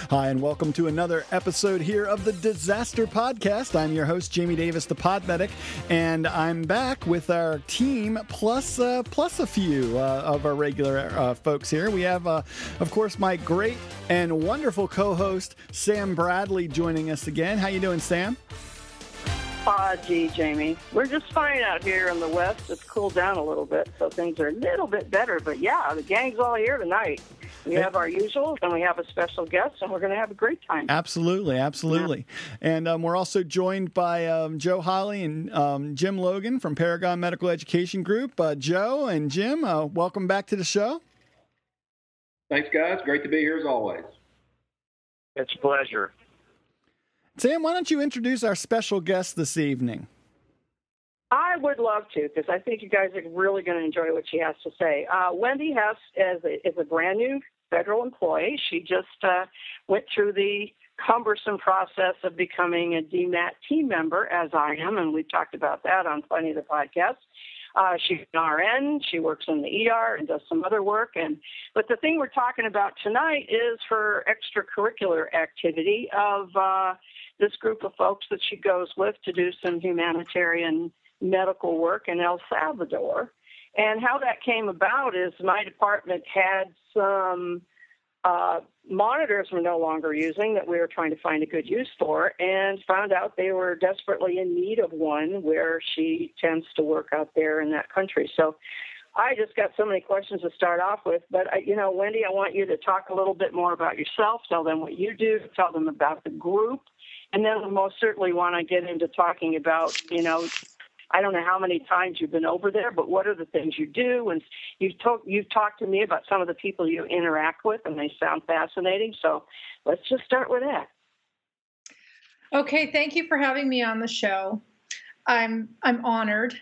Hi, and welcome to another episode here of the Disaster Podcast. I'm your host, Jamie Davis, the Pod Medic, and I'm back with our team plus a few of our regular folks here. We have, of course, my great and wonderful co-host, Sam Bradley, joining us again. How you doing, Sam? Gee, Jamie. We're just fine out here in the West. It's cooled down a little bit, so things are a little bit better. But yeah, the gang's all here tonight. We have our usuals, and we have a special guest, and we're going to have a great time. Absolutely. Yeah. And we're also joined by Joe Holly and Jim Logan from Paragon Medical Education Group. Joe and Jim, welcome back to the show. Thanks, guys. Great to be here as always. It's a pleasure. Sam, why don't you introduce our special guest this evening? I would love to, because I think you guys are really going to enjoy what she has to say. Wendy Hess is a brand new federal employee. She just went through the cumbersome process of becoming a DMAT team member, as I am, and we've talked about that on plenty of the podcasts. She's an RN. She works in the ER and does some other work. But the thing we're talking about tonight is her extracurricular activity of this group of folks that she goes with to do some humanitarian medical work in El Salvador. And how that came about is my department had some monitors we're no longer using that we were trying to find a good use for, and found out they were desperately in need of one where she tends to work out there in that country. So I just got so many questions to start off with. But, Wendy, I want you to talk a little bit more about yourself, tell them what you do, tell them about the group, and then we most certainly want to get into talking about, I don't know how many times you've been over there, but what are the things you do? And you've talked to me about some of the people you interact with, and they sound fascinating. So let's just start with that. Okay, thank you for having me on the show. I'm honored.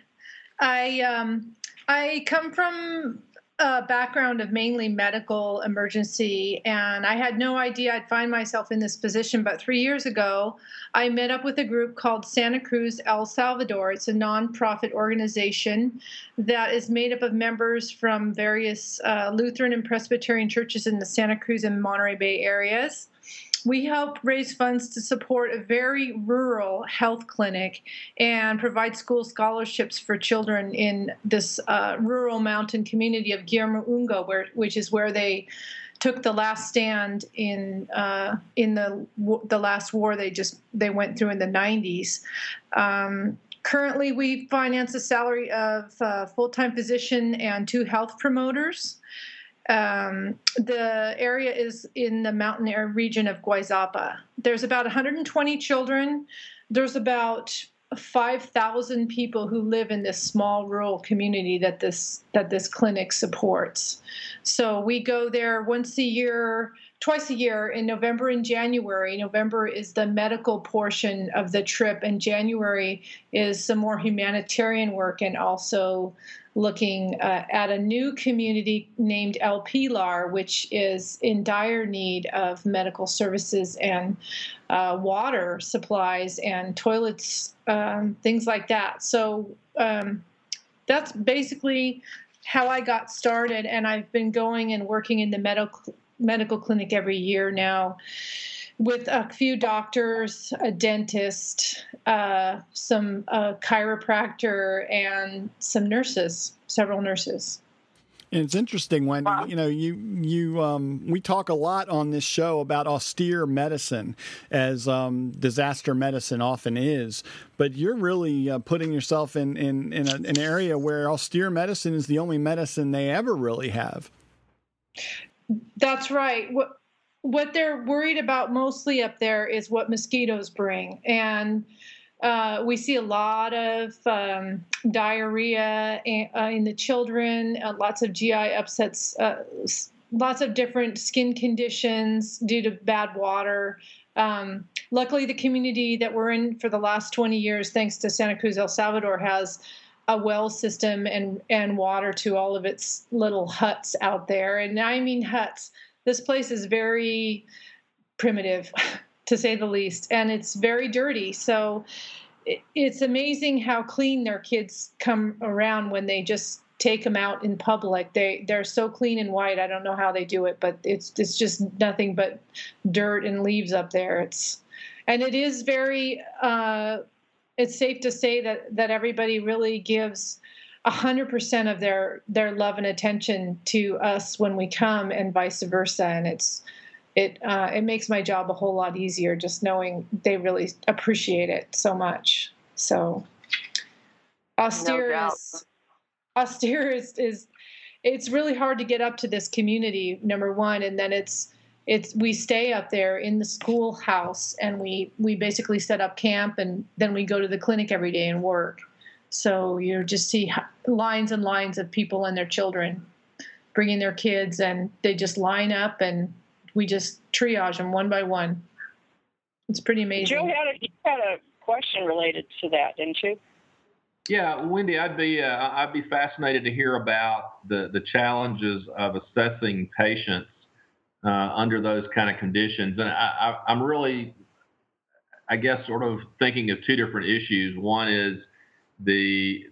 I come from a background of mainly medical emergency, and I had no idea I'd find myself in this position. But 3 years ago, I met up with a group called Santa Cruz El Salvador. It's a nonprofit organization that is made up of members from various Lutheran and Presbyterian churches in the Santa Cruz and Monterey Bay areas. We help raise funds to support a very rural health clinic and provide school scholarships for children in this rural mountain community of Guillermo Ungo, which is where they took the last stand in the last war they went through in the 90s. Currently, we finance a salary of a full-time physician and 2 health promoters. The area is in the mountain region of Guayzapa. There's about 120 children. There's about 5,000 people who live in this small rural community that this clinic supports. So we go there twice a year in November and January. November is the medical portion of the trip, and January is some more humanitarian work, and also looking at a new community named El Pilar, which is in dire need of medical services and water supplies and toilets, things like that. So that's basically how I got started, and I've been going and working in the medical clinic every year now with a few doctors, a dentist, some chiropractor, and some nurses, several nurses. And it's interesting, Wendy. Wow. We talk a lot on this show about austere medicine, as disaster medicine often is. But you're really putting yourself in an area where austere medicine is the only medicine they ever really have. That's right. What they're worried about mostly up there is what mosquitoes bring. And we see a lot of diarrhea in the children, lots of GI upsets, lots of different skin conditions due to bad water. Luckily, the community that we're in for the last 20 years, thanks to Santa Cruz, El Salvador, has a well system and water to all of its little huts out there. And I mean huts. This place is very primitive, to say the least, and it's very dirty. So it's amazing how clean their kids come around when they just take them out in public. They're so clean and white. I don't know how they do it, but it's just nothing but dirt and leaves up there. It is very. It's safe to say that everybody really gives 100% of their love and attention to us when we come, and vice versa. And it makes my job a whole lot easier just knowing they really appreciate it so much. So Austere is it's really hard to get up to this community, number one, and then we stay up there in the schoolhouse, and we basically set up camp, and then we go to the clinic every day and work. So you just see lines and lines of people and their children bringing their kids, and they just line up, and we just triage them one by one. It's pretty amazing. Joe had a question related to that, didn't you? Yeah, Wendy, I'd be fascinated to hear about the challenges of assessing patients under those kind of conditions. And I'm really, I guess, sort of thinking of two different issues. One is the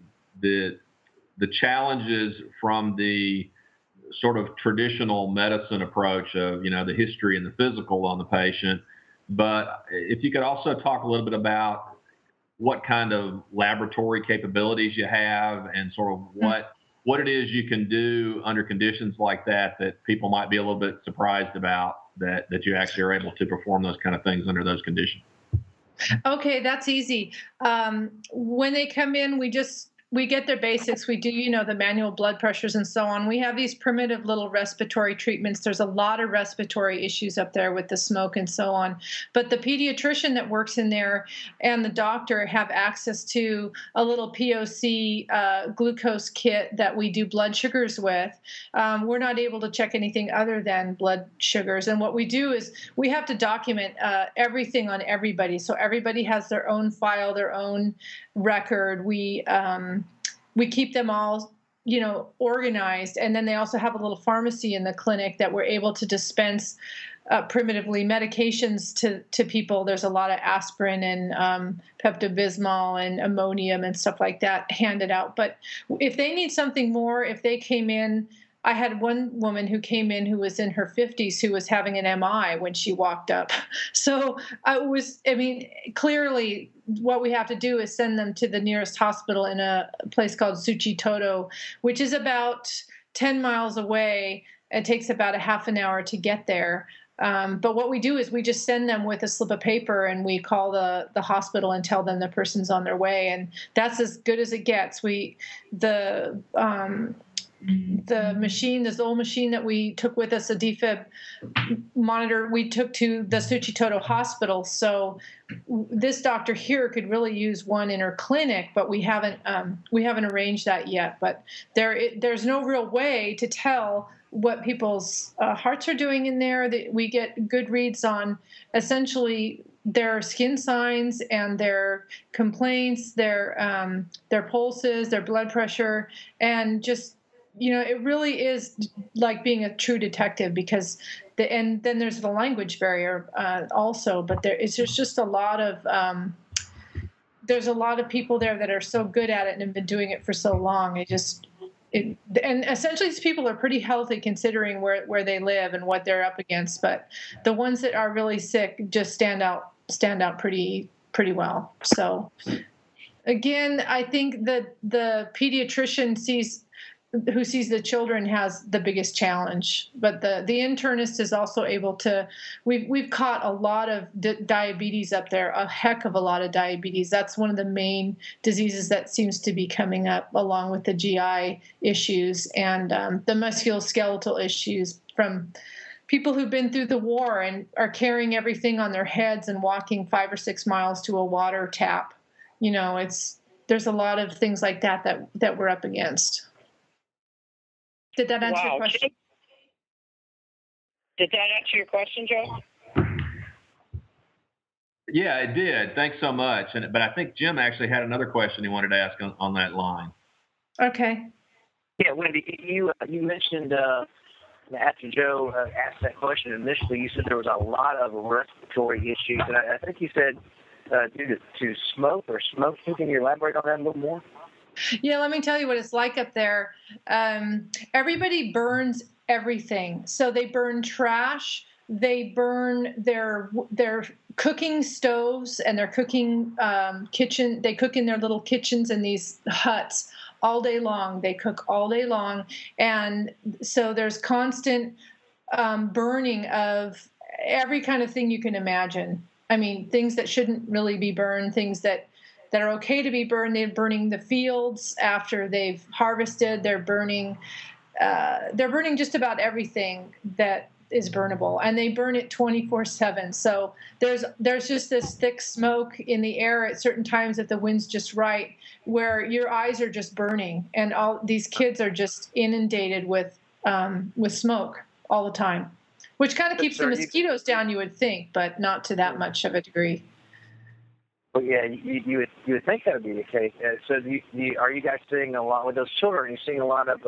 challenges from the sort of traditional medicine approach of, the history and the physical on the patient. But if you could also talk a little bit about what kind of laboratory capabilities you have, and sort of what it is you can do under conditions like that people might be a little bit surprised about, that you actually are able to perform those kind of things under those conditions. Okay, that's easy. When they come in, we get their basics. We do, the manual blood pressures and so on. We have these primitive little respiratory treatments. There's a lot of respiratory issues up there with the smoke and so on. But the pediatrician that works in there and the doctor have access to a little POC glucose kit that we do blood sugars with. We're not able to check anything other than blood sugars. And what we do is we have to document everything on everybody. So everybody has their own file, their own record. We keep them all, organized. And then they also have a little pharmacy in the clinic that we're able to dispense primitively medications to people. There's a lot of aspirin and Pepto-Bismol and ammonium and stuff like that handed out. But if they need something more, if they came in, I had one woman who came in who was in her 50s who was having an MI when she walked up. So clearly what we have to do is send them to the nearest hospital in a place called Suchitoto, which is about 10 miles away. It takes about a half an hour to get there. But what we do is we just send them with a slip of paper, and we call the hospital and tell them the person's on their way. And that's as good as it gets. The machine, this old machine that we took with us, a defib monitor, we took to the Suchitoto hospital. So this doctor here could really use one in her clinic, but we haven't arranged that yet. But there's no real way to tell what people's hearts are doing in there. We get good reads on essentially their skin signs and their complaints, their pulses, their blood pressure, and just, it really is like being a true detective, because and then there's the language barrier also, but there's just a lot of there's a lot of people there that are so good at it and have been doing it for so long. And essentially these people are pretty healthy considering where they live and what they're up against, but the ones that are really sick just stand out pretty well. So again, I think that the pediatrician who sees the children has the biggest challenge, but the internist is also able to. We've caught a lot of diabetes up there, a heck of a lot of diabetes. That's one of the main diseases that seems to be coming up, along with the GI issues and the musculoskeletal issues from people who've been through the war and are carrying everything on their heads and walking 5 or 6 miles to a water tap. There's a lot of things like that we're up against. Did that answer your question? Did that answer your question, Joe? Yeah, it did. Thanks so much. But I think Jim actually had another question he wanted to ask on that line. Okay. Yeah, Wendy, you mentioned after Joe asked that question initially, you said there was a lot of respiratory issues, and I think you said due to smoke or smoking. Can you elaborate on that a little more? Yeah, let me tell you what it's like up there. Everybody burns everything. So they burn trash. They burn their cooking stoves and their cooking kitchen. They cook in their little kitchens in these huts all day long. They cook all day long, and so there's constant burning of every kind of thing you can imagine. I mean, things that shouldn't really be burned, things that are okay to be burned. They're burning the fields after they've harvested. They're burning just about everything that is burnable, and they burn it 24/7. So there's just this thick smoke in the air at certain times if the wind's just right, where your eyes are just burning, and all these kids are just inundated with smoke all the time, which kind of keeps the mosquitoes down, you would think, but not to that much of a degree. Well, yeah, you would think that would be the case. So are you guys seeing a lot with those children? Are you seeing a lot of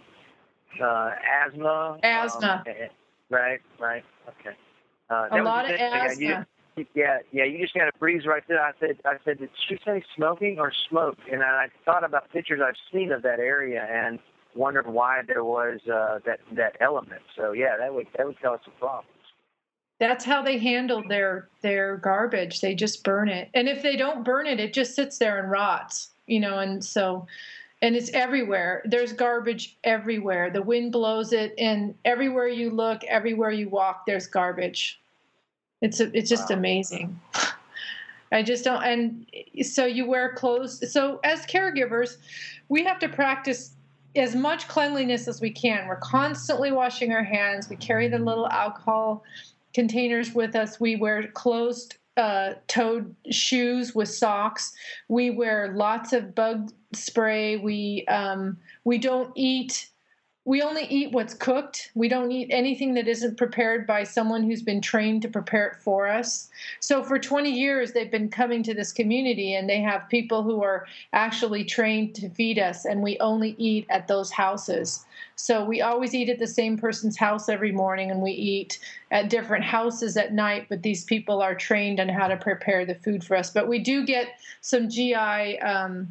asthma? Asthma. Right. Okay. A lot of asthma. Yeah. You just got a breeze right there. I said, did she say smoking or smoke? And I thought about pictures I've seen of that area and wondered why there was that element. So yeah, that would tell us some problems. That's how they handle their garbage. They just burn it. And if they don't burn it, it just sits there and rots, and it's everywhere. There's garbage everywhere. The wind blows it, and everywhere you look, everywhere you walk, there's garbage. It's just amazing. I just don't. And so you wear clothes. So as caregivers, we have to practice as much cleanliness as we can. We're constantly washing our hands. We carry the little alcohol containers with us. We wear closed-toed shoes with socks. We wear lots of bug spray. We don't eat. We only eat what's cooked. We don't eat anything that isn't prepared by someone who's been trained to prepare it for us. So for 20 years, they've been coming to this community, and they have people who are actually trained to feed us, and we only eat at those houses. So we always eat at the same person's house every morning, and we eat at different houses at night, but these people are trained on how to prepare the food for us. But we do get some GI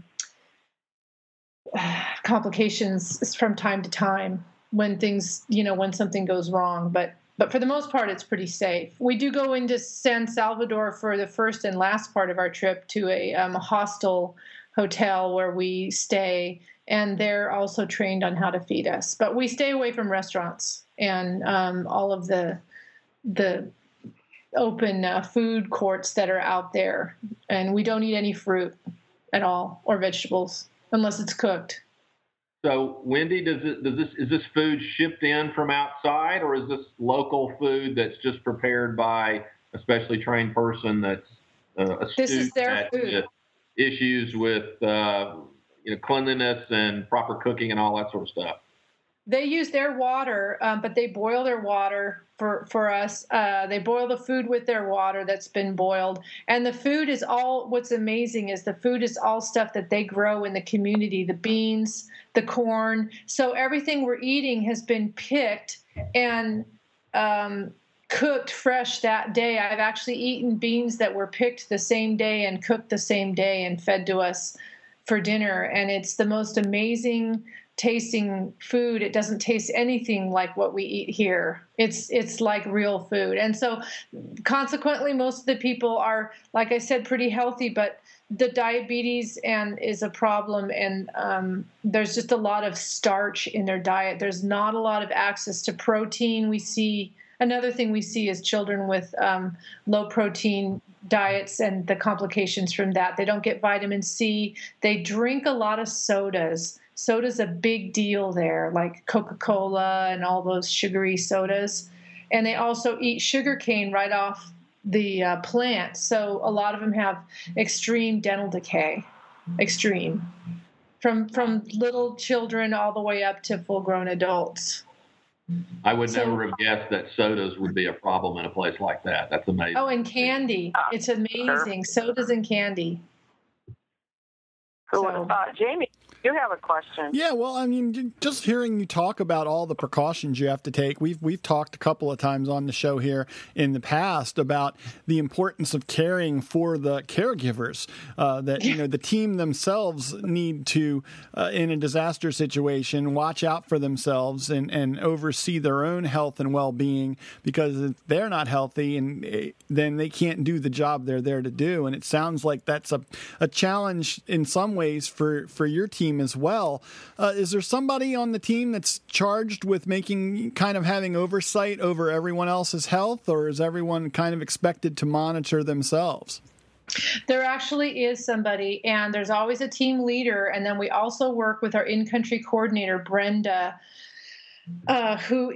complications from time to time when things, when something goes wrong. But for the most part, it's pretty safe. We do go into San Salvador for the first and last part of our trip to a hostel hotel where we stay, and they're also trained on how to feed us. But we stay away from restaurants and all of the open food courts that are out there, and we don't eat any fruit at all or vegetables unless it's cooked. So, Wendy, is this food shipped in from outside, or is this local food that's just prepared by a specially trained person that's astute This is their at food. Issues with cleanliness and proper cooking and all that sort of stuff? They use their water, but they boil their water for us. They boil the food with their water that's been boiled. And the food is all, what's amazing is the food is all stuff that they grow in the community, the beans, the corn. So everything we're eating has been picked and cooked fresh that day. I've actually eaten beans that were picked the same day and cooked the same day and fed to us for dinner. And it's the most amazing tasting food. It doesn't taste anything like what we eat here. It's like real food. And so consequently, most of the people are, like I said, pretty healthy, but the diabetes is a problem. And there's just a lot of starch in their diet. There's not a lot of access to protein. Another thing we see is children with low protein diets and the complications from that. They don't get vitamin C. They drink a lot of sodas. Soda's a big deal there, like Coca-Cola and all those sugary sodas. And they also eat sugar cane right off the plant. So a lot of them have extreme dental decay, extreme, from little children all the way up to full-grown adults. I would never have guessed that sodas would be a problem in a place like that. That's amazing. Oh, and candy. It's amazing. Sodas and candy. So, Jamie, You have a question. Yeah, well, I mean, just hearing you talk about all the precautions you have to take, we've talked a couple of times on the show here in the past about the importance of caring for the caregivers. That the team themselves need to, in a disaster situation, watch out for themselves and oversee their own health and well-being, because if they're not healthy, and then they can't do the job they're there to do. And it sounds like that's a challenge in some ways for your team as well. Is there somebody on the team that's charged with having oversight over everyone else's health, or is everyone kind of expected to monitor themselves? There actually is somebody, and there's always a team leader. And then we also work with our in-country coordinator, Brenda, who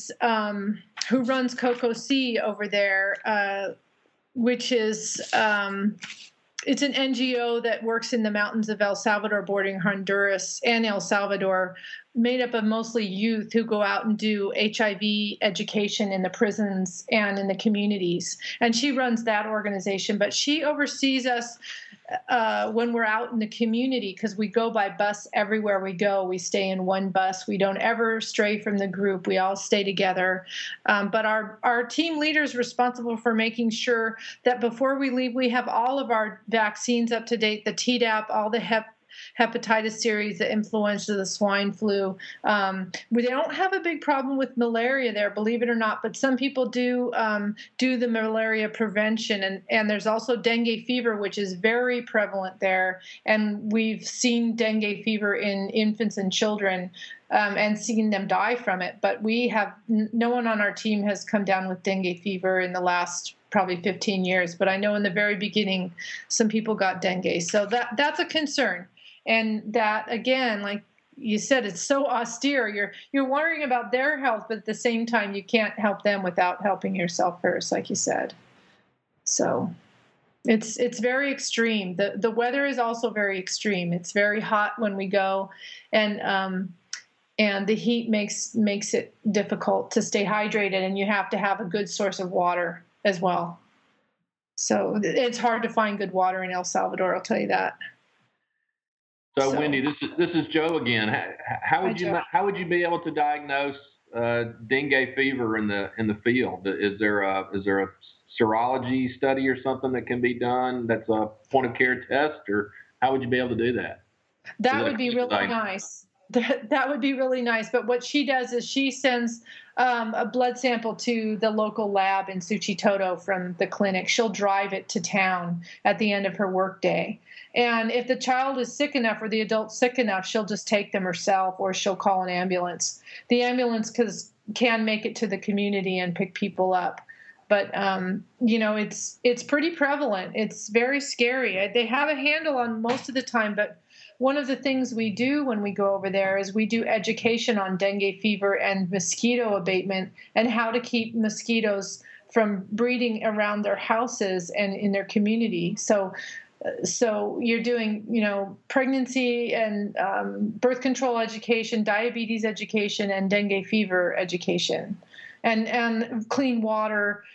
runs COCOC over there, which is it's an NGO that works in the mountains of El Salvador, bordering Honduras and El Salvador, made up of mostly youth who go out and do HIV education in the prisons and in the communities. And she runs that organization, but she oversees us when we're out in the community, because we go by bus everywhere we go. We stay in one bus. We don't ever stray from the group. We all stay together. But our team leader is responsible for making sure that before we leave, we have all of our vaccines up to date, the Tdap, all the hepatitis series, the influenza, the swine flu. We don't have a big problem with malaria there, believe it or not, but some people do the malaria prevention. And there's also dengue fever, which is very prevalent there. And we've seen dengue fever in infants and children and seen them die from it. But we have no one on our team has come down with dengue fever in the last probably 15 years. But I know in the very beginning, some people got dengue. So that's a concern. And that, again, like you said, it's so austere. You're worrying about their health, but at the same time, you can't help them without helping yourself first, like you said. So it's very extreme. The weather is also very extreme. It's very hot when we go, and the heat makes it difficult to stay hydrated, and you have to have a good source of water as well. So it's hard to find good water in El Salvador, I'll tell you that. So Wendy, this is Joe again. How would you be able to diagnose dengue fever in the field? Is there a serology study or something that can be done that's a point of care test, or how would you be able to do that? That would be really nice. That would be really nice. But what she does is she sends a blood sample to the local lab in Suchitoto from the clinic. She'll drive it to town at the end of her workday. And if the child is sick enough or the adult's sick enough, she'll just take them herself, or she'll call an ambulance. The ambulance can make it to the community and pick people up. But, it's pretty prevalent. It's very scary. They have a handle on most of the time, but one of the things we do when we go over there is we do education on dengue fever and mosquito abatement and how to keep mosquitoes from breeding around their houses and in their community. So you're doing, pregnancy and birth control education, diabetes education, and dengue fever education, and clean water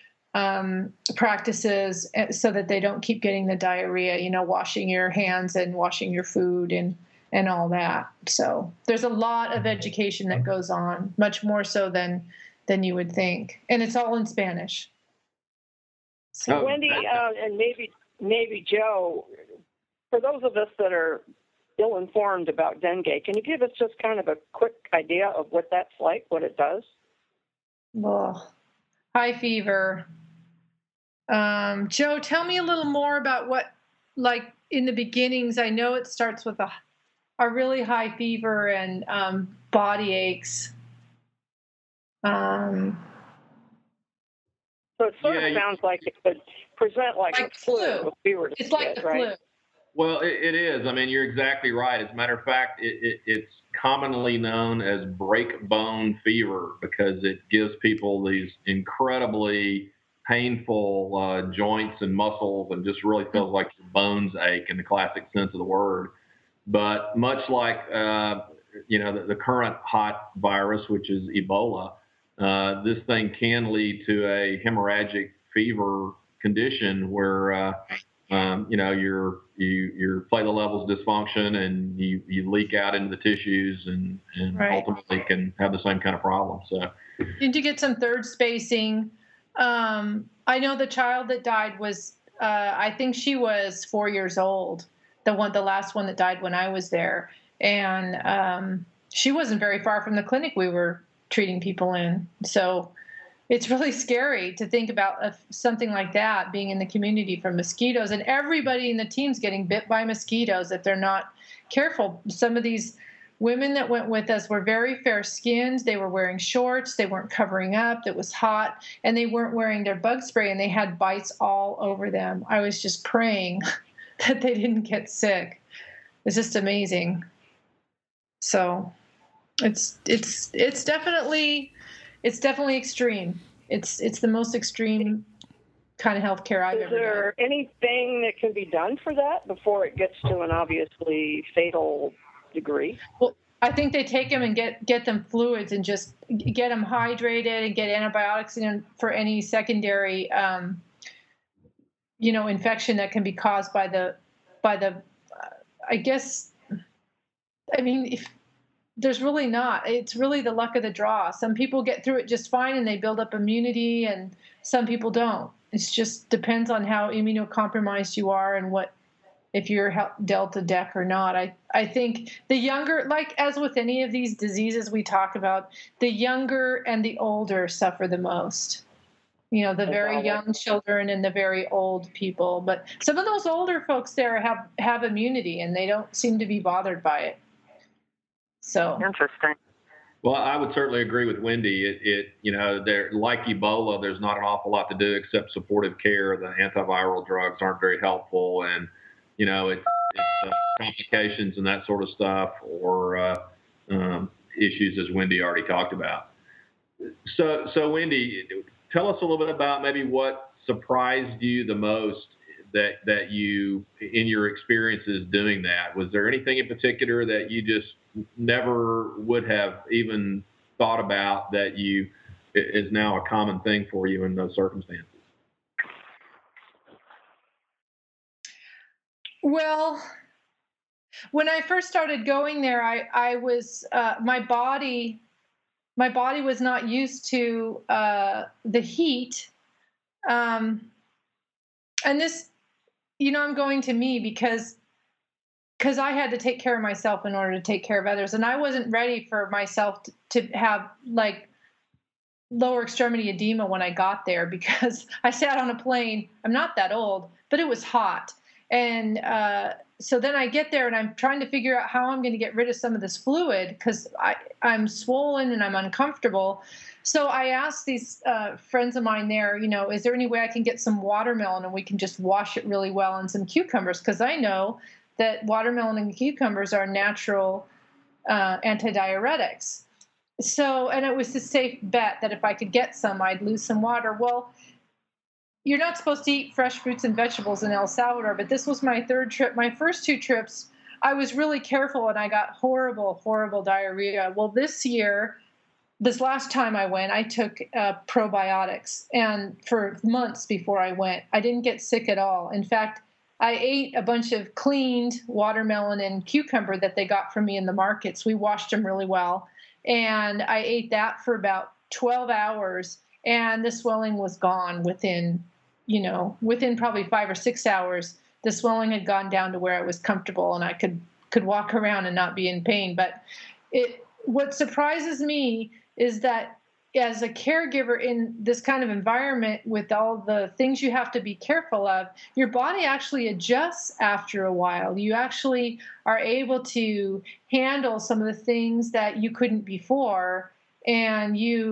practices so that they don't keep getting the diarrhea, washing your hands and washing your food and all that. So there's a lot of education that goes on, much more so than you would think. And it's all in Spanish. So Wendy, and maybe Joe, for those of us that are ill-informed about dengue, can you give us just kind of a quick idea of what that's like, what it does? Well, high fever. Joe, tell me a little more about what, like in the beginnings, I know it starts with a really high fever and body aches. So it sort of sounds like it could present like a flu. It's like the flu. Well, it is. I mean, you're exactly right. As a matter of fact, it's commonly known as break bone fever because it gives people these incredibly painful joints and muscles and just really feels like your bones ache in the classic sense of the word. But much like, the current hot virus, which is Ebola, this thing can lead to a hemorrhagic fever condition where your platelet levels dysfunction and you leak out into the tissues and Right. ultimately can have the same kind of problem. So Did you get some third spacing? I know the child that died was, I think she was 4 years old. The last one that died when I was there, and she wasn't very far from the clinic we were treating people in. So it's really scary to think about something like that being in the community from mosquitoes, and everybody in the team's getting bit by mosquitoes if they're not careful. Some of these women that went with us were very fair-skinned. They were wearing shorts. They weren't covering up. It was hot, and they weren't wearing their bug spray, and they had bites all over them. I was just praying that they didn't get sick. It's just amazing. So it's definitely extreme. It's the most extreme kind of healthcare I've ever done. Is there anything that can be done for that before it gets to an obviously fatal degree? Well, I think they take them and get them fluids and just get them hydrated and get antibiotics in for any secondary, infection that can be caused by the. If there's really not, it's really the luck of the draw. Some people get through it just fine and they build up immunity, and some people don't. It just depends on how immunocompromised you are and if you're dealt a deck or not. I think the younger, like as with any of these diseases we talk about, the younger and the older suffer the most. The very young children and the very old people. But some of those older folks there have immunity, and they don't seem to be bothered by it. So interesting. Well, I would certainly agree with Wendy. There, like Ebola, there's not an awful lot to do except supportive care. The antiviral drugs aren't very helpful, and it's complications and that sort of stuff, or issues as Wendy already talked about. So Wendy, tell us a little bit about maybe what surprised you the most that you, in your experiences doing that. Was there anything in particular that you just never would have even thought about that is now a common thing for you in those circumstances? Well, when I first started going there, I was my body was not used to the heat, and this, I'm going to me because I had to take care of myself in order to take care of others, and I wasn't ready for myself to have like lower extremity edema when I got there, because I sat on a plane. I'm not that old, but it was hot. And so then I get there and I'm trying to figure out how I'm going to get rid of some of this fluid because I'm swollen and I'm uncomfortable. So I asked these friends of mine there, is there any way I can get some watermelon and we can just wash it really well, and some cucumbers? Because I know that watermelon and cucumbers are natural antidiuretics. So, and it was a safe bet that if I could get some, I'd lose some water. Well, you're not supposed to eat fresh fruits and vegetables in El Salvador, but this was my third trip. My first two trips, I was really careful and I got horrible, horrible diarrhea. Well, this last time I went, I took probiotics, and for months before I went, I didn't get sick at all. In fact, I ate a bunch of cleaned watermelon and cucumber that they got from me in the markets. We washed them really well, and I ate that for about 12 hours, and the swelling was gone within probably 5 or 6 hours. The swelling had gone down to where I was comfortable and I could walk around and not be in pain. But what surprises me is that as a caregiver in this kind of environment with all the things you have to be careful of, your body actually adjusts after a while. You actually are able to handle some of the things that you couldn't before, and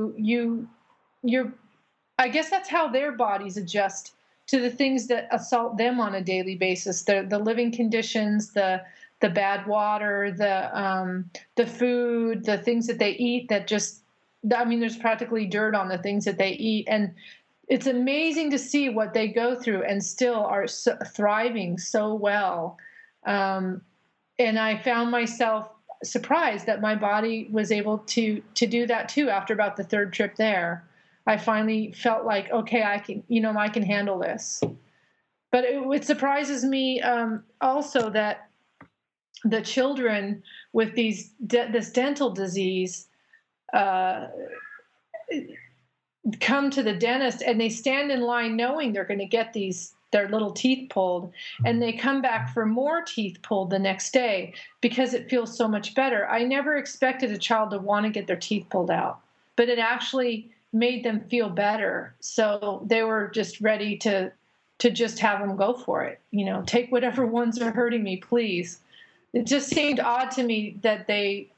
I guess that's how their bodies adjust to the things that assault them on a daily basis. The living conditions, the bad water, the food, the things that they eat that there's practically dirt on the things that they eat. And it's amazing to see what they go through and still are thriving so well. And I found myself surprised that my body was able to do that too after about the third trip there. I finally felt like, okay, I can handle this. But it surprises me also that the children with this dental disease come to the dentist and they stand in line knowing they're going to get their little teeth pulled, and they come back for more teeth pulled the next day because it feels so much better. I never expected a child to want to get their teeth pulled out, but it actually made them feel better. So they were just ready to just have them go for it. Take whatever ones are hurting me, please. It just seemed odd to me that they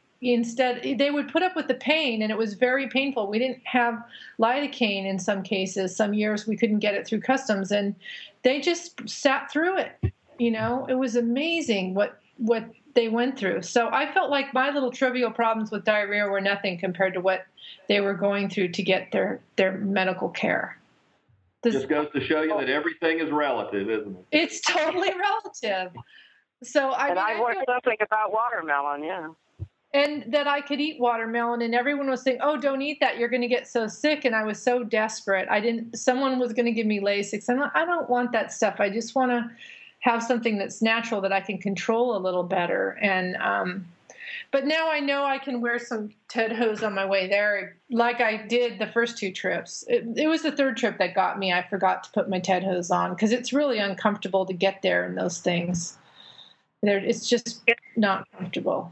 would put up with the pain, and it was very painful. We didn't have lidocaine in some cases. Some years we couldn't get it through customs, and they just sat through it. It was amazing what they went through. So I felt like my little trivial problems with diarrhea were nothing compared to what they were going through to get their medical care. Just goes to show you that everything is relative, isn't it? It's totally relative. So I learned something about watermelon, yeah. And that I could eat watermelon, and everyone was saying, "Oh, don't eat that. You're going to get so sick." And I was so desperate. Someone was going to give me Lasix. I don't want that stuff. I just want to have something that's natural that I can control a little better. And, but now I know I can wear some Ted hose on my way there, like I did the first 2 trips. It was the 3rd trip that got me. I forgot to put my Ted hose on because it's really uncomfortable to get there in those things. It's just not comfortable.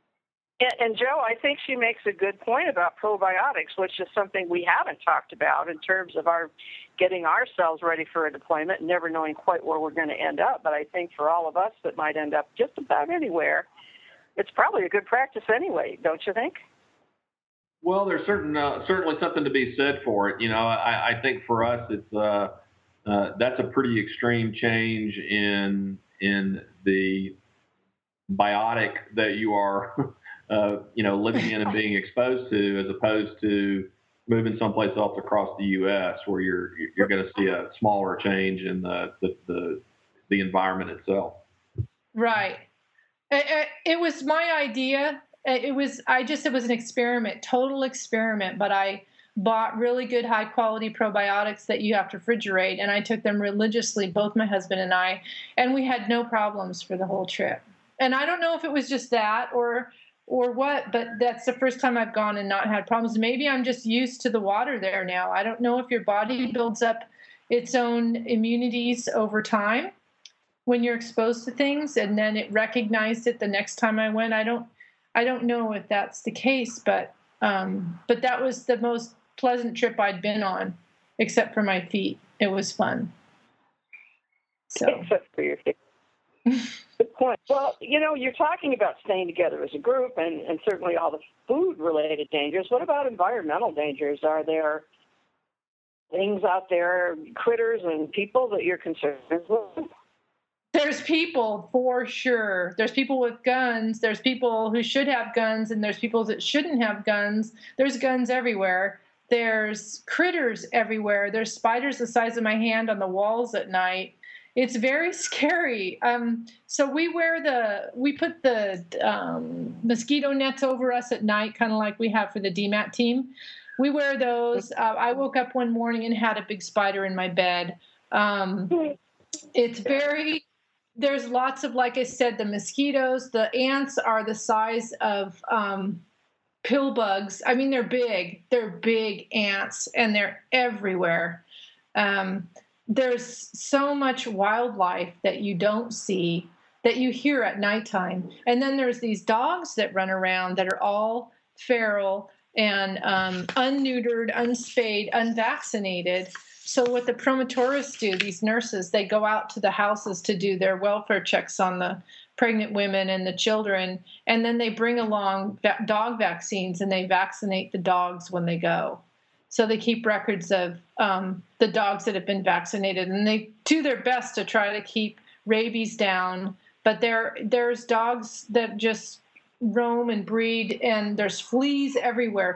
And Joe, I think she makes a good point about probiotics, which is something we haven't talked about in terms of our getting ourselves ready for a deployment, never knowing quite where we're going to end up. But I think for all of us that might end up just about anywhere, it's probably a good practice anyway, don't you think? Well, there's certainly something to be said for it. I think for us, it's that's a pretty extreme change in the biotic that you are. Living in and being exposed to, as opposed to moving someplace else across the U.S. where you're going to see a smaller change in the environment itself. Right. It was my idea. It was an experiment, total experiment. But I bought really good, high quality probiotics that you have to refrigerate, and I took them religiously, both my husband and I, and we had no problems for the whole trip. And I don't know if it was just that or what, but that's the first time I've gone and not had problems. Maybe I'm just used to the water there now. I don't know if your body builds up its own immunities over time when you're exposed to things, and then it recognized it the next time I went. I don't know if that's the case, but that was the most pleasant trip I'd been on, except for my feet. It was fun. So. Except for your feet. Good point. Well, you're talking about staying together as a group and certainly all the food-related dangers. What about environmental dangers? Are there things out there, critters and people that you're concerned with? There's people, for sure. There's people with guns. There's people who should have guns, and there's people that shouldn't have guns. There's guns everywhere. There's critters everywhere. There's spiders the size of my hand on the walls at night. It's very scary. So we put the mosquito nets over us at night, kind of like we have for the DMAT team. We wear those. I woke up one morning and had a big spider in my bed. There's lots of, like I said, the mosquitoes. The ants are the size of pill bugs. I mean, they're big. They're big ants, and they're everywhere. There's so much wildlife that you don't see, that you hear at nighttime. And then there's these dogs that run around that are all feral and unneutered, unspayed, unvaccinated. So what the promotores do, these nurses, they go out to the houses to do their welfare checks on the pregnant women and the children, and then they bring along dog vaccines, and they vaccinate the dogs when they go. So they keep records of the dogs that have been vaccinated, and they do their best to try to keep rabies down. But there's dogs that just roam and breed, and there's fleas everywhere,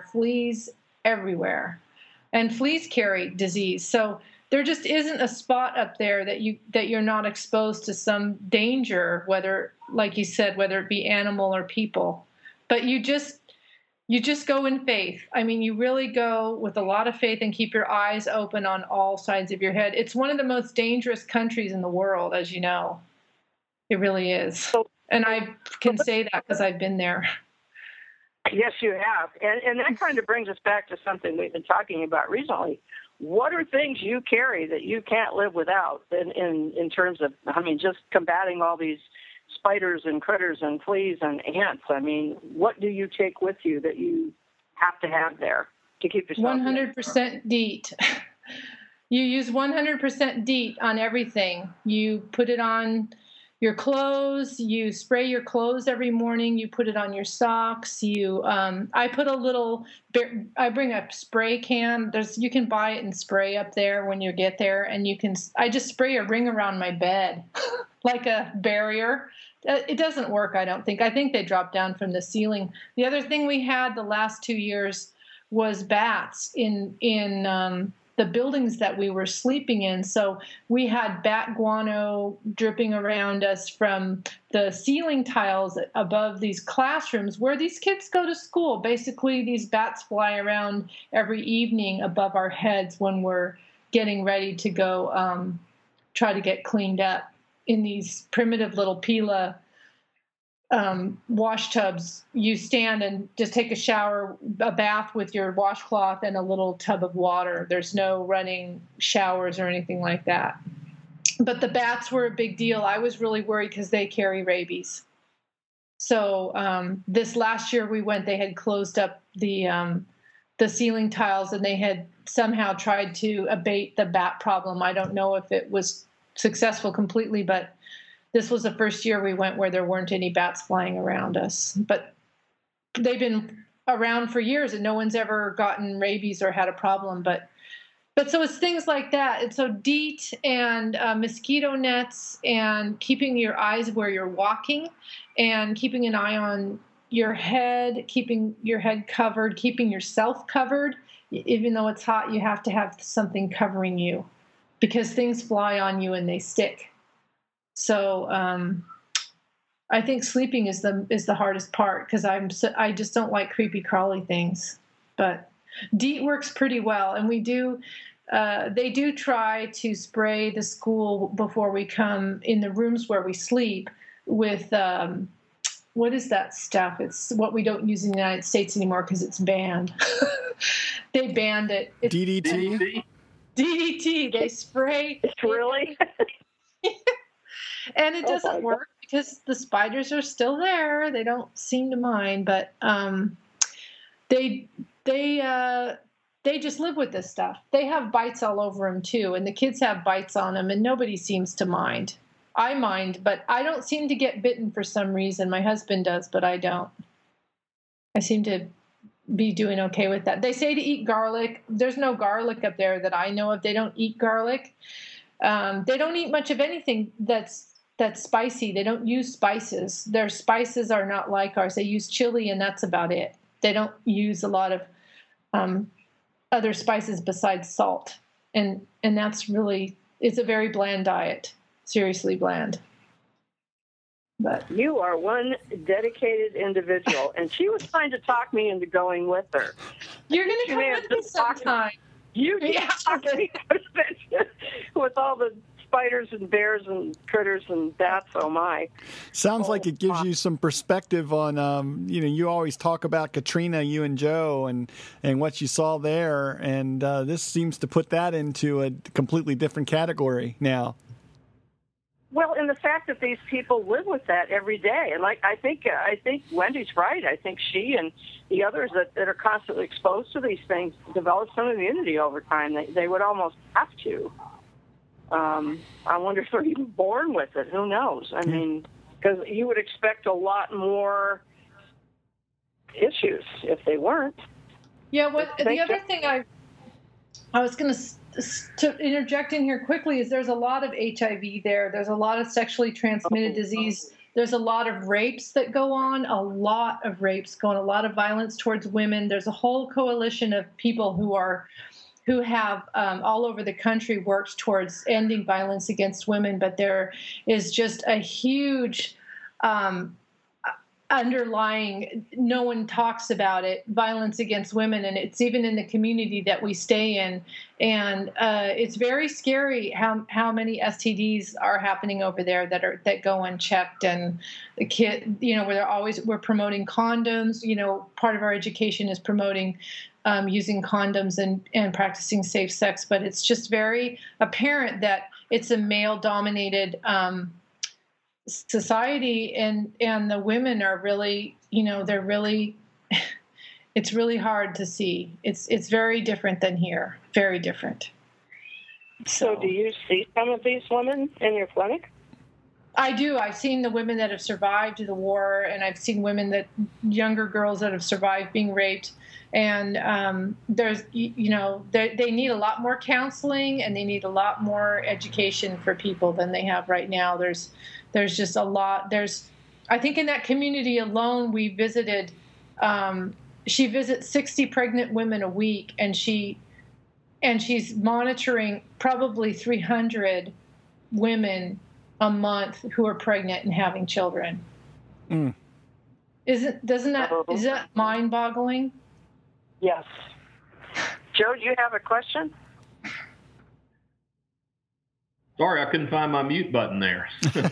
and fleas carry disease. So there just isn't a spot up there that you're not exposed to some danger, whether, like you said, whether it be animal or people. But You just go in faith. I mean, you really go with a lot of faith and keep your eyes open on all sides of your head. It's one of the most dangerous countries in the world, as you know. It really is. And I can say that because I've been there. Yes, you have. And that kind of brings us back to something we've been talking about recently. What are things you carry that you can't live without in terms of, I mean, just combating all these spiders and critters and fleas and ants? I mean, what do you take with you that you have to have there to keep yourself 100% DEET. You use 100% DEET on everything. You put it on your clothes. You spray your clothes every morning. You put it on your socks. I bring a spray can. You can buy it and spray up there when you get there, and I just spray a ring around my bed like a barrier. It doesn't work, I don't think. I think they dropped down from the ceiling. The other thing we had the last 2 years was bats in the buildings that we were sleeping in. So we had bat guano dripping around us from the ceiling tiles above these classrooms where these kids go to school. Basically, these bats fly around every evening above our heads when we're getting ready to go try to get cleaned up in these primitive little Pila wash tubs. You stand and just take a bath with your washcloth and a little tub of water. There's no running showers or anything like that. But the bats were a big deal. I was really worried because they carry rabies. So this last year we went, they had closed up the ceiling tiles, and they had somehow tried to abate the bat problem. I don't know if it was successful completely, but this was the first year we went where there weren't any bats flying around us. But they've been around for years, and no one's ever gotten rabies or had a problem. But so it's things like that. And so DEET and mosquito nets and keeping your eyes where you're walking and keeping an eye on your head, keeping your head covered, keeping yourself covered. Even though it's hot, you have to have something covering you because things fly on you and they stick. So I think sleeping is the hardest part because I just don't like creepy crawly things. But DEET works pretty well, and they do try to spray the school before we come in the rooms where we sleep with what is that stuff? It's what we don't use in the United States anymore because it's banned. They banned it. It's DDT. DDT. They spray. It's really. And it doesn't work because the spiders are still there. They don't seem to mind, but they just live with this stuff. They have bites all over them too, and the kids have bites on them, and nobody seems to mind. I mind, but I don't seem to get bitten for some reason. My husband does, but I don't. I seem to be doing okay with that. They say to eat garlic. There's no garlic up there that I know of. They don't eat garlic. They don't eat much of anything that's spicy. They don't use spices. Their spices are not like ours. They use chili, and that's about it. They don't use a lot of other spices besides salt. And that's really, it's a very bland diet, seriously bland. But you are one dedicated individual, and she was trying to talk me into going with her. You're going to come with me sometime. You can't talk me with all the spiders and bears and critters and bats. Oh my! Sounds like it gives you some perspective on. You always talk about Katrina, you and Joe, and what you saw there, and this seems to put that into a completely different category now. Well, and the fact that these people live with that every day, and I think Wendy's right. I think she and the others that are constantly exposed to these things develop some immunity over time. They would almost have to. I wonder if they're even born with it. Who knows? I mean, because you would expect a lot more issues if they weren't. Yeah. The other thing I was going to interject in here quickly is there's a lot of HIV there. There's a lot of sexually transmitted disease. There's a lot of rapes that go on, a lot of violence towards women. There's a whole coalition of people who have all over the country worked towards ending violence against women, but there is just a huge underlying, no one talks about it, violence against women, and it's even in the community that we stay in. And it's very scary how many STDs are happening over there that go unchecked. And the kid, we're promoting condoms. Part of our education is promoting using condoms and practicing safe sex. But it's just very apparent that it's a male-dominated society, and the women are really, they're really, it's really hard to see. It's very different than here, very different. So do you see some of these women in your clinic? I do. I've seen the women that have survived the war, and I've seen younger girls that have survived being raped. And there's, they need a lot more counseling, and they need a lot more education for people than they have right now. There's just a lot. I think in that community alone, we visited, she visits 60 pregnant women a week, and she's monitoring probably 300 women a month who are pregnant and having children. Mm. Is that mind-boggling? Yes. Joe, do you have a question? Sorry, I couldn't find my mute button there.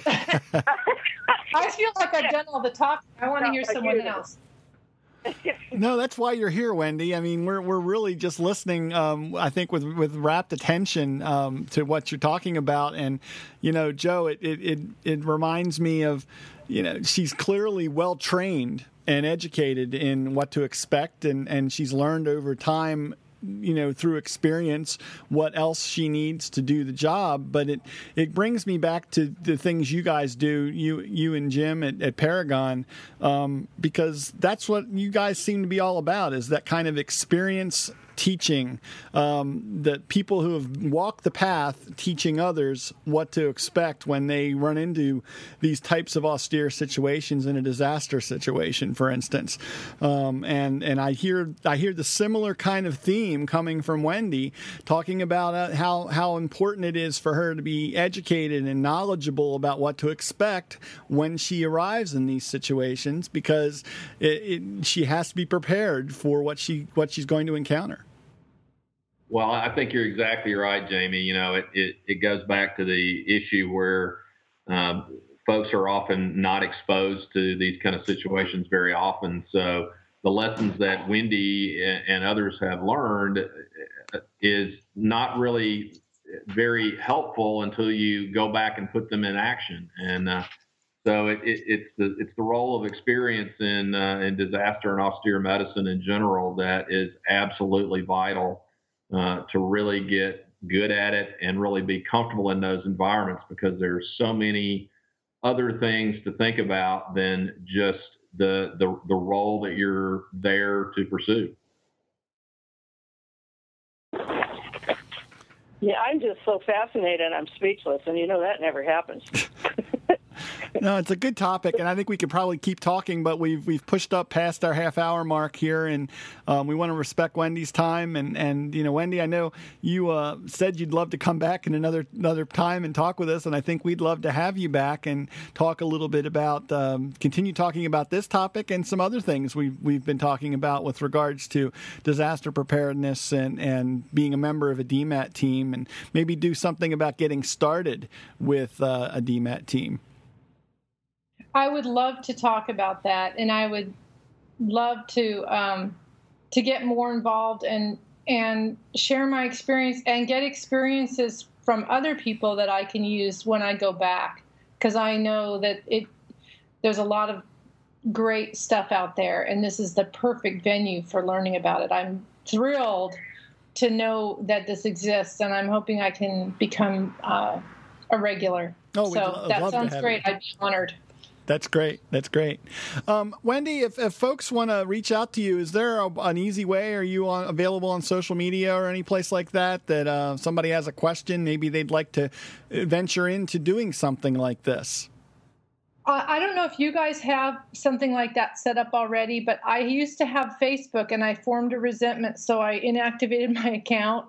I feel like I've done all the talking. I want to hear someone else. No, that's why you're here, Wendy. I mean, we're really just listening. I think with rapt attention to what you're talking about, and Joe, it reminds me of, she's clearly well trained and educated in what to expect, and she's learned over time, through experience, what else she needs to do the job. But it brings me back to the things you guys do, you and Jim at Paragon, because that's what you guys seem to be all about, is that kind of experience teaching, that people who have walked the path, teaching others what to expect when they run into these types of austere situations in a disaster situation, for instance. And I hear the similar kind of theme coming from Wendy, talking about how important it is for her to be educated and knowledgeable about what to expect when she arrives in these situations, because she has to be prepared for what she's going to encounter. Well, I think you're exactly right, Jamie. It goes back to the issue where folks are often not exposed to these kind of situations very often. So the lessons that Wendy and others have learned is not really very helpful until you go back and put them in action. And so it's the role of experience in disaster and austere medicine in general that is absolutely vital to really get good at it and really be comfortable in those environments, because there's so many other things to think about than just the role that you're there to pursue. Yeah, I'm just so fascinated. I'm speechless, and that never happens. No, it's a good topic, and I think we could probably keep talking, but we've pushed up past our half-hour mark here, and we want to respect Wendy's time. And Wendy, I know you said you'd love to come back in another time and talk with us, and I think we'd love to have you back and talk a little bit about, continue talking about this topic and some other things we've been talking about with regards to disaster preparedness and being a member of a DMAT team, and maybe do something about getting started with a DMAT team. I would love to talk about that, and I would love to get more involved and share my experience and get experiences from other people that I can use when I go back, because I know that there's a lot of great stuff out there, and this is the perfect venue for learning about it. I'm thrilled to know that this exists, and I'm hoping I can become a regular. Oh, so that sounds great. I'd be honored. That's great. That's great. Wendy, if folks want to reach out to you, is there an easy way? Are you available on social media or any place like that somebody has a question, maybe they'd like to venture into doing something like this? I don't know if you guys have something like that set up already, but I used to have Facebook, and I formed a resentment, so I inactivated my account.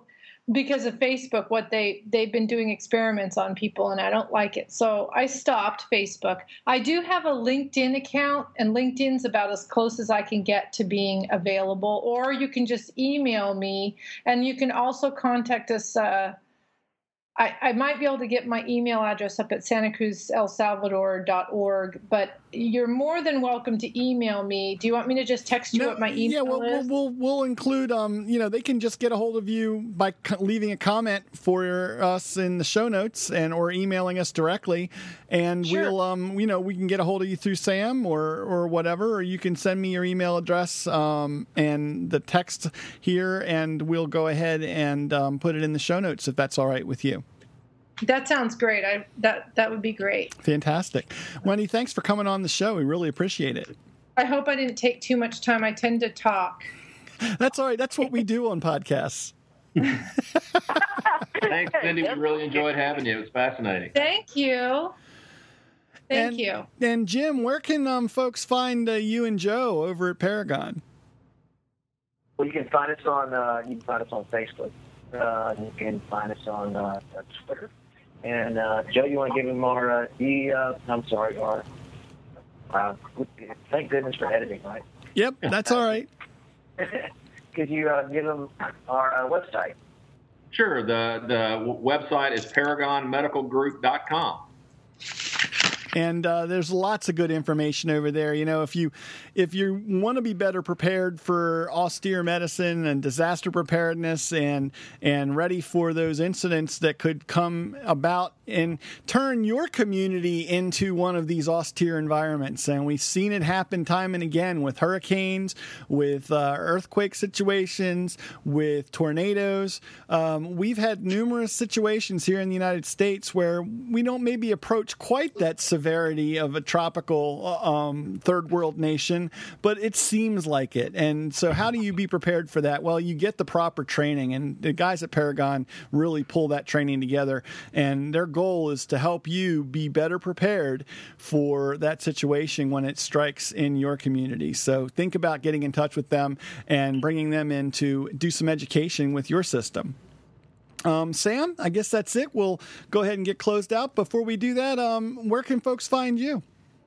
because of Facebook, what they've been doing experiments on people, and I don't like it. So I stopped Facebook. I do have a LinkedIn account, and LinkedIn's about as close as I can get to being available. Or you can just email me, and you can also contact us. I might be able to get my email address up at santacruzelsalvador.org, but you're more than welcome to email me. Do you want me to just text you what my email is? We'll include, they can just get a hold of you by leaving a comment for us in the show notes or emailing us directly. And Sure. we'll, we can get a hold of you through Sam or whatever, or you can send me your email address and the text here, and we'll go ahead and put it in the show notes if that's all right with you. That sounds great. That would be great. Fantastic. Wendy, thanks for coming on the show. We really appreciate it. I hope I didn't take too much time. I tend to talk. That's all right. That's what we do on podcasts. Thanks, Cindy. We really enjoyed having you. It was fascinating. Thank you. Thank you. And Jim, where can folks find you and Joe over at Paragon? Well, you can find us on Facebook. You can find us on Twitter. And Joe, you want to give him our thank goodness for editing, right? Yep, that's all right. Could you give him our website? Sure. The website is paragonmedicalgroup.com. And there's lots of good information over there. If you want to be better prepared for austere medicine and disaster preparedness and ready for those incidents that could come about and turn your community into one of these austere environments. And we've seen it happen time and again with hurricanes, with earthquake situations, with tornadoes. We've had numerous situations here in the United States where we don't maybe approach quite that severity of a tropical third world nation, but it seems like it. And so how do you be prepared for that? Well, you get the proper training, and the guys at Paragon really pull that training together, and their goal is to help you be better prepared for that situation when it strikes in your community. So think about getting in touch with them and bringing them in to do some education with your system. Sam, I guess that's it. We'll go ahead and get closed out. Before we do that, where can folks find you?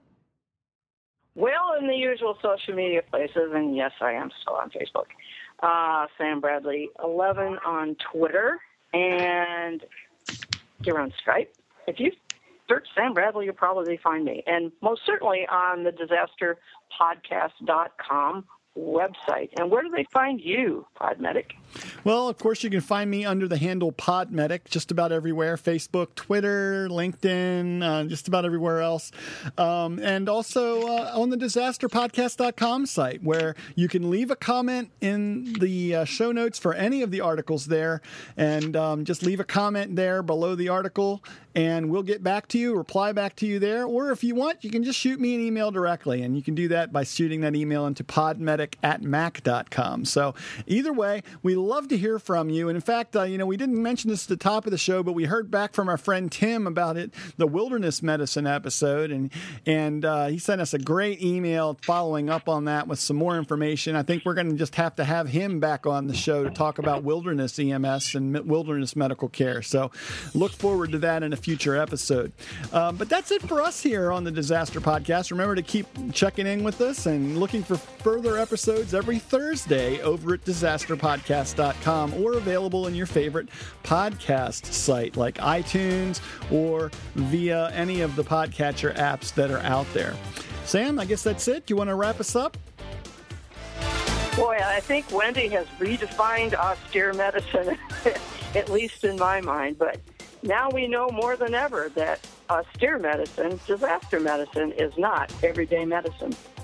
Well, in the usual social media places, and yes, I am still on Facebook. Sam Bradley 11 on Twitter, and you're on Skype. If you search Sam Bradley, you'll probably find me. And most certainly on the disasterpodcast.com website. And where do they find you, Podmedic? Well, of course, you can find me under the handle Podmedic just about everywhere. Facebook, Twitter, LinkedIn, just about everywhere else. And also on the disasterpodcast.com site, where you can leave a comment in the show notes for any of the articles there. And just leave a comment there below the article, and we'll get back to you, reply back to you there. Or if you want, you can just shoot me an email directly, and you can do that by shooting that email into podmedic@mac.com. So either way, we love to hear from you. And in fact, we didn't mention this at the top of the show, but we heard back from our friend Tim about it, the wilderness medicine episode, and he sent us a great email following up on that with some more information. I think we're going to just have to have him back on the show to talk about wilderness EMS and wilderness medical care. So look forward to that in a future episode. But that's it for us here on the Disaster Podcast. Remember to keep checking in with us and looking for further episodes every Thursday over at disasterpodcast.com, or available in your favorite podcast site like iTunes or via any of the podcatcher apps that are out there. Sam, I guess that's it. Do you want to wrap us up? Boy, I think Wendy has redefined austere medicine, at least in my mind. But now we know more than ever that austere medicine, disaster medicine, is not everyday medicine.